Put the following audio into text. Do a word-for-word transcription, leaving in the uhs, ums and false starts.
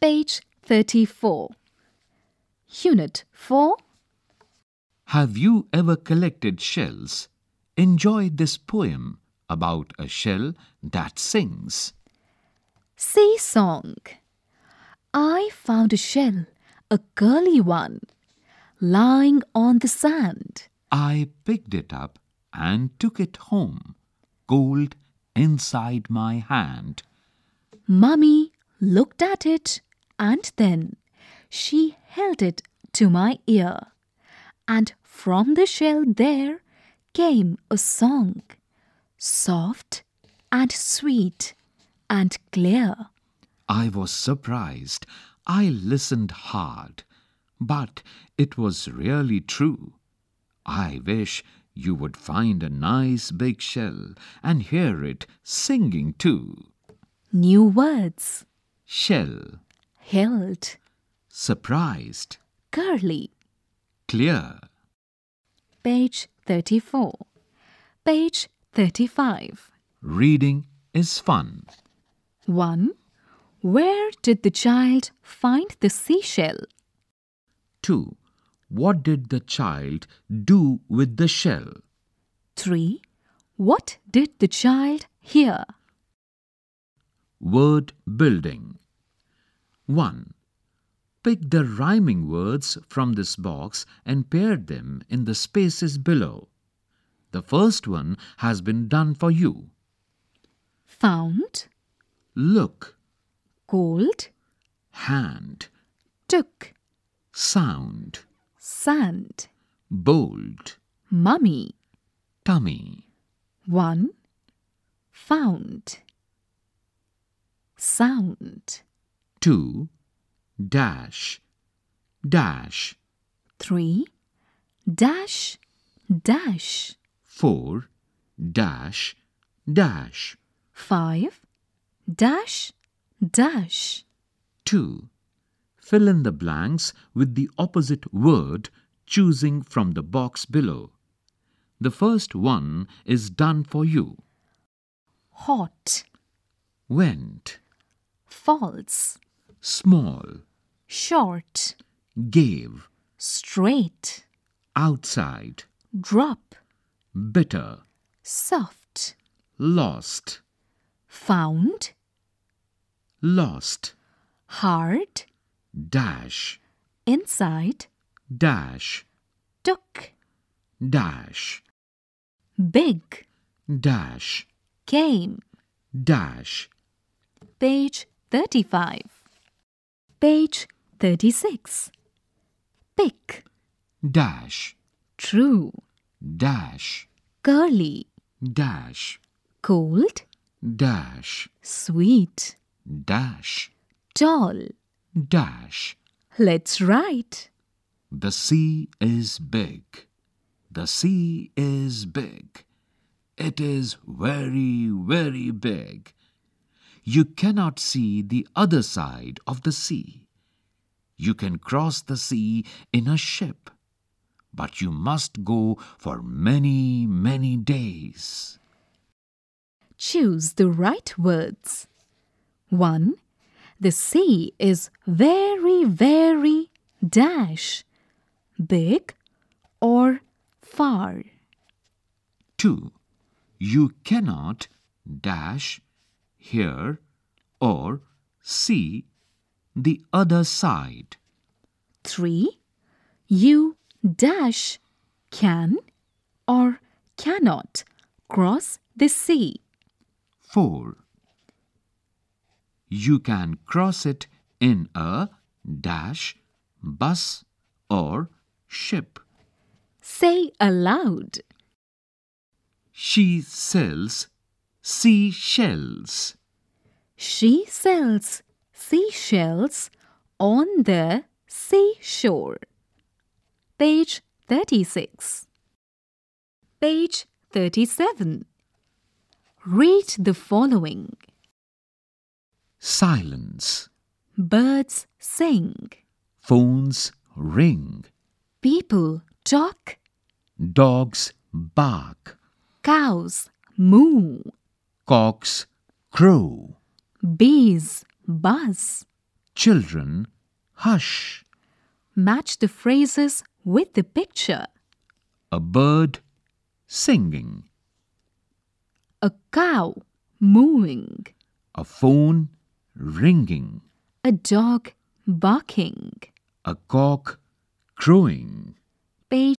Page thirty-four. Unit four. Have you ever collected shells? Enjoy this poem about a shell that sings. Sea song. I found a shell, a curly one, lying on the sand. I picked it up and took it home, cold inside my hand. Mummy looked at it and then she held it to my ear, and from the shell there came a song, soft and sweet and clear. I was surprised. I listened hard, but it was really true. I wish you would find a nice big shell and hear it singing too. New words. Shell, Held, surprised, curly. clear. Page thirty-four. Page thirty-five. Reading is fun. one. Where did the child find the seashell? two. What did the child do with the shell? three. What did the child hear? Word building. one. Pick the rhyming words from this box and pair them in the spaces below. The first one has been done for you. Found, Look, cold, hand, took, sound, sand, bold, mummy. tummy. one. Found, sound. two. Dash, dash. three. Dash, dash. four. Dash, dash. five. Dash, dash. two. Fill in the blanks with the opposite word, choosing from the box below. The first one is done for you. Hot, Went, false, small, short, gave, straight, outside, drop, bitter, soft, lost, found, lost, hard, dash, inside, dash, took, dash, big, dash, came. dash. Page thirty-five. Page thirty-six. Pick, Dash, true, dash, curly, dash, cold, dash, sweet, dash, tall. dash. Let's write. The sea is big. The sea is big. It is very, very big. You cannot see the other side of the sea. You can cross the sea in a ship, but you must go for many, many days. Choose the right words. one. The sea is very, very dash, big or far. two. You cannot dash hear or see the other side. three. You dash can or cannot cross the sea. four. You can cross it in a dash bus or ship. Say aloud. She sells seashells. She sells seashells on the seashore. Page thirty-six. Page thirty-seven. Read the following. Silence. Birds sing. Phones ring. People talk. Dogs bark. Cows moo. Cocks crow. Bees buzz. Children, hush. Match the phrases with the picture. A bird singing. A cow mooing. A phone ringing. A dog barking. A cock crowing. Page